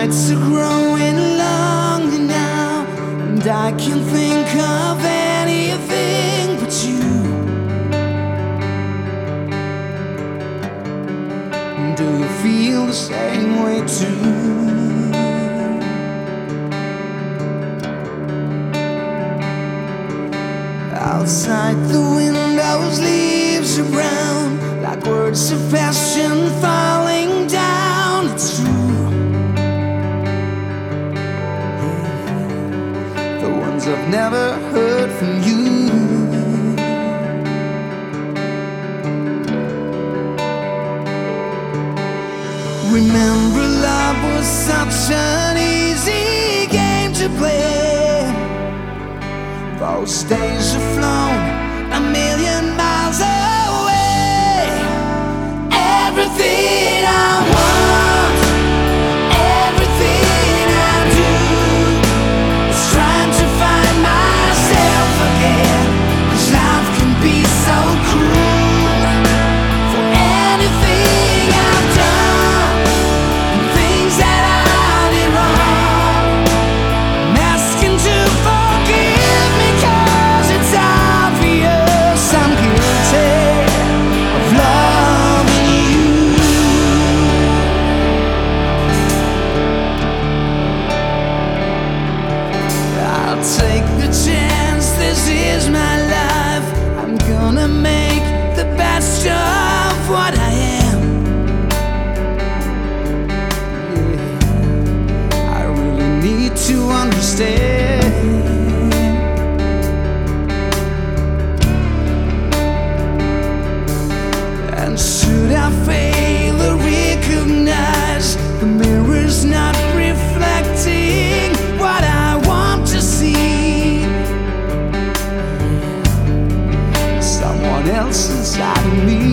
nights are growing longer now, and I can't think of anything but you. Do you feel the same way too? Outside the windows, leaves are brown, like words of passion falling down. It's true, the ones I've never heard from you. Remember, love was such an easy game to play. Those days have flown a million miles away. Everything I want, everything I do, is trying to find myself again. 'Cause life can be so cruel. For anything I've done and things that I did wrong, I'm asking to forgive me, 'cause it's obvious I'm guilty of loving you. I'll take the chance, this is my life. I'm gonna make the best of what I am. Yeah, I really need to understand. And should I fail to recognize the mirror's not reflecting what I want to see, someone else inside of me.